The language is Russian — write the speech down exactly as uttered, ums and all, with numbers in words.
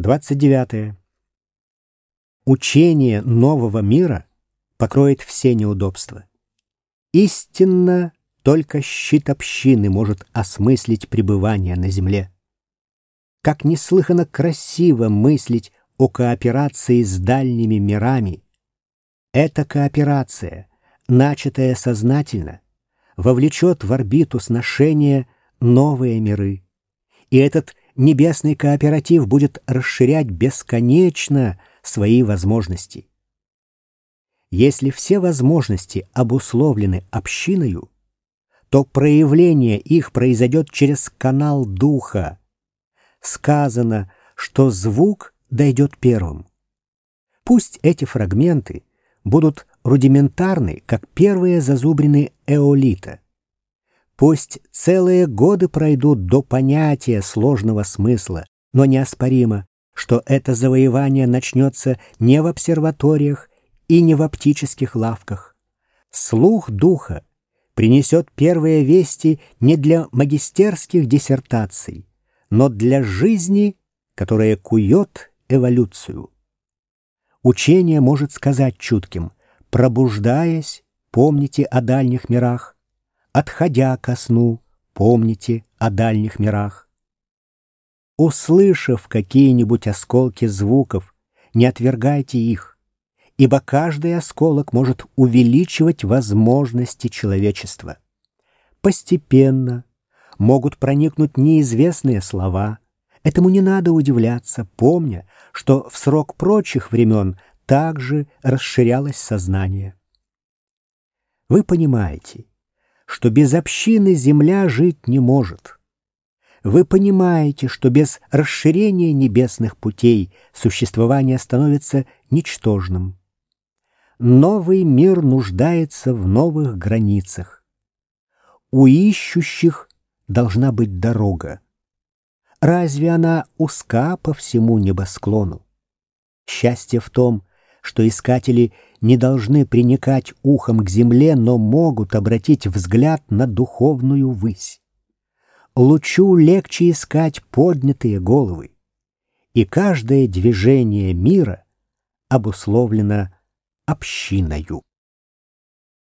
двадцать девятое. Учение нового мира покроет все неудобства. Истинно только щит общины может осмыслить пребывание на земле. Как неслыханно красиво мыслить о кооперации с дальними мирами. Эта кооперация, начатая сознательно, вовлечет в орбиту сношения новые миры. И этот небесный кооператив будет расширять бесконечно свои возможности. Если все возможности обусловлены общиною, то проявление их произойдет через канал духа. Сказано, что звук дойдет первым. Пусть эти фрагменты будут рудиментарны, как первые зазубрины эолита. Пусть целые годы пройдут до понятия сложного смысла, но неоспоримо, что это завоевание начнется не в обсерваториях и не в оптических лавках. Слух духа принесет первые вести не для магистерских диссертаций, но для жизни, которая кует эволюцию. Учение может сказать чутким: пробуждаясь, помните о дальних мирах, отходя ко сну, помните о дальних мирах. Услышав какие-нибудь осколки звуков, не отвергайте их, ибо каждый осколок может увеличивать возможности человечества. Постепенно могут проникнуть неизвестные слова. Этому не надо удивляться, помня, что в срок прочих времен также расширялось сознание. Вы понимаете, что без общины Земля жить не может. Вы понимаете, что без расширения небесных путей существование становится ничтожным. Новый мир нуждается в новых границах. У ищущих должна быть дорога. Разве она узка по всему небосклону? Счастье в том, что искатели не должны приникать ухом к земле, но могут обратить взгляд на духовную высь. Лучу легче искать поднятые головы, и каждое движение мира обусловлено общиною.